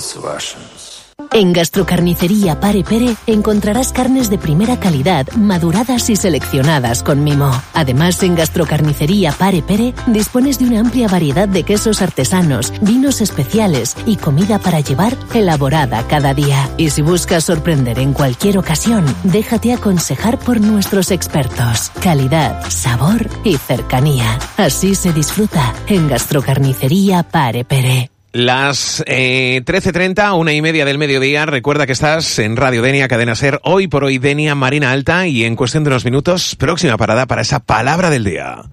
En Gastrocarnicería Pare Pere encontrarás carnes de primera calidad, maduradas y seleccionadas con mimo. Además, en Gastrocarnicería Pare Pere dispones de una amplia variedad de quesos artesanos, vinos especiales y comida para llevar elaborada cada día. Y si buscas sorprender en cualquier ocasión, déjate aconsejar por nuestros expertos. Calidad, sabor y cercanía. Así se disfruta en Gastrocarnicería Pare Pere. Las 13:30, 1:30 del mediodía. Recuerda que estás en Radio Denia, Cadena SER. Hoy por hoy Denia, Marina Alta. Y en cuestión de unos minutos, próxima parada para esa palabra del día.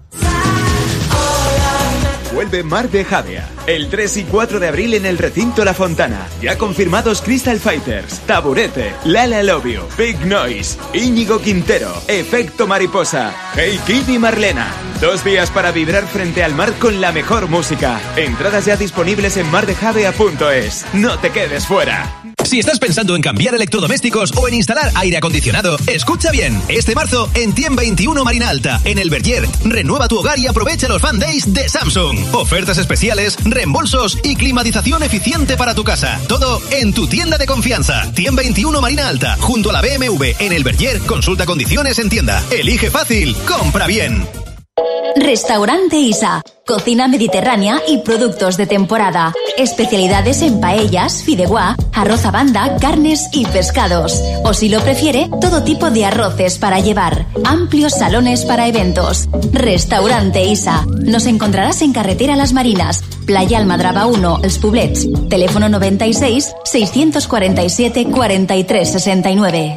Vuelve Mar de Javea. El 3 y 4 de abril en el recinto La Fontana. Ya confirmados Crystal Fighters, Taburete, Lala Lobio, Big Noise, Íñigo Quintero, Efecto Mariposa, Hey Kid y Marlena. 2 días para vibrar frente al mar con la mejor música. Entradas ya disponibles en mardejavea.es. No te quedes fuera. Si estás pensando en cambiar electrodomésticos o en instalar aire acondicionado, escucha bien. Este marzo, en TIEM 21 Marina Alta, en el Verger, renueva tu hogar y aprovecha los Fan Days de Samsung. Ofertas especiales, reembolsos y climatización eficiente para tu casa. Todo en tu tienda de confianza. TIEM 21 Marina Alta, junto a la BMW, en el Verger. Consulta condiciones en tienda. Elige fácil, compra bien. Restaurante Isa. Cocina mediterránea y productos de temporada. Especialidades en paellas, fideuá, arroz a banda, carnes y pescados. O si lo prefiere, todo tipo de arroces para llevar. Amplios salones para eventos. Restaurante Isa. Nos encontrarás en Carretera Las Marinas, Playa Almadraba 1, Els Poblets. Teléfono 96 647 43 69.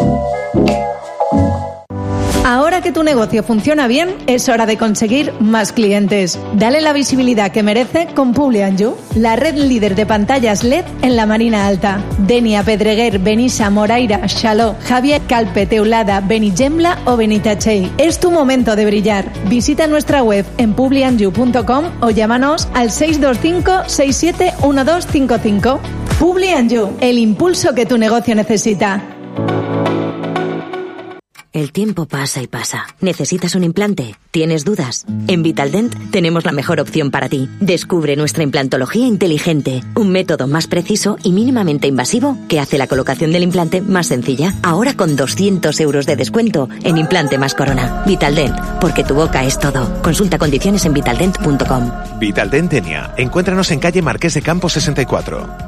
Ahora que tu negocio funciona bien, es hora de conseguir más clientes. Dale la visibilidad que merece con Publi&You, la red líder de pantallas LED en la Marina Alta. Denia, Pedreguer, Benissa, Moraira, Xaló, Javier, Calpe, Teulada, Benigembla o Benitachell. Es tu momento de brillar. Visita nuestra web en publiandyou.com o llámanos al 625 67 1255. Publi&You, el impulso que tu negocio necesita. El tiempo pasa y pasa. ¿Necesitas un implante? ¿Tienes dudas? En Vitaldent tenemos la mejor opción para ti. Descubre nuestra implantología inteligente, un método más preciso y mínimamente invasivo que hace la colocación del implante más sencilla. Ahora con 200 euros de descuento en implante más corona. Vitaldent, porque tu boca es todo. Consulta condiciones en vitaldent.com. Vitaldent Denia. Encuéntranos en calle Marqués de Campos 64.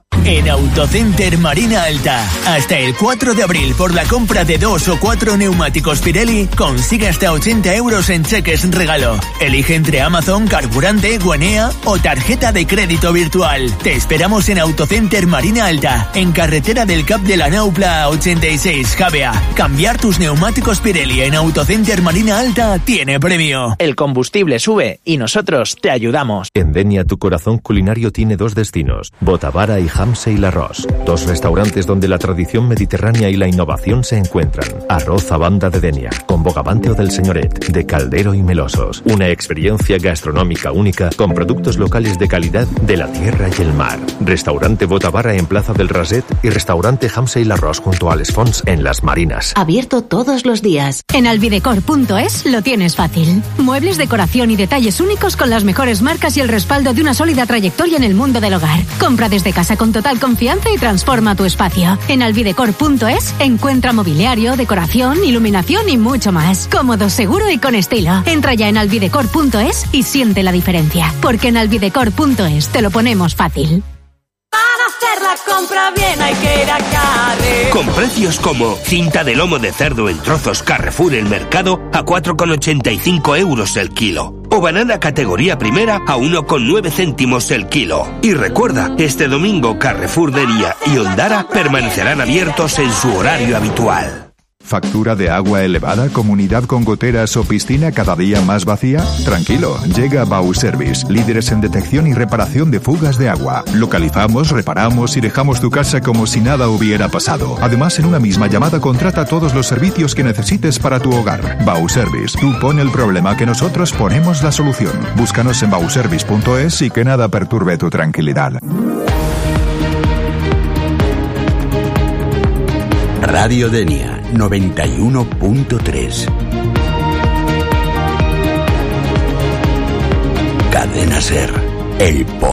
En Autocenter Marina Alta, hasta el 4 de abril, por la compra de 2 o 4 neumáticos Pirelli, consigue hasta 80 euros en cheques regalo. Elige entre Amazon, carburante, Guanea o tarjeta de crédito virtual. Te esperamos en Autocenter Marina Alta, en carretera del Cap de la Naupla 86, Javea. Cambiar tus neumáticos Pirelli en Autocenter Marina Alta tiene premio. El combustible sube y nosotros te ayudamos. En Denia, tu corazón culinario tiene 2 destinos: Botavara y Hamse y L'Arròs, 2 restaurantes donde la tradición mediterránea y la innovación se encuentran. Arroz a banda de Denia, con bogavante o del Señoret, de caldero y melosos. Una experiencia gastronómica única con productos locales de calidad de la tierra y el mar. Restaurante Botavara en Plaza del Raset y restaurante Hamse y L'Arròs junto a Les Fonts en Las Marinas. Abierto todos los días. En albidecor.es lo tienes fácil. Muebles, decoración y detalles únicos con las mejores marcas y el respaldo de una sólida trayectoria en el mundo del hogar. Compra desde casa con total confianza y transforma tu espacio. En albidecor.es encuentra mobiliario, decoración, iluminación y mucho más. Cómodo, seguro y con estilo. Entra ya en albidecor.es y siente la diferencia. Porque en albidecor.es te lo ponemos fácil. Para hacer la compra bien hay que ir a Carrefour. Con precios como cinta de lomo de cerdo en trozos Carrefour El Mercado a 4,85 euros el kilo. O banana categoría primera a 1,9 céntimos el kilo. Y recuerda, este domingo Carrefour Denia y Ondara permanecerán abiertos en su horario habitual. ¿Factura de agua elevada, comunidad con goteras o piscina cada día más vacía? Tranquilo, llega Bauservice, líderes en detección y reparación de fugas de agua. Localizamos, reparamos y dejamos tu casa como si nada hubiera pasado. Además, en una misma llamada contrata todos los servicios que necesites para tu hogar. Bauservice, tú pon el problema que nosotros ponemos la solución. Búscanos en bauservice.es y que nada perturbe tu tranquilidad. Radio Denia 91.3. Cadena SER, el poder.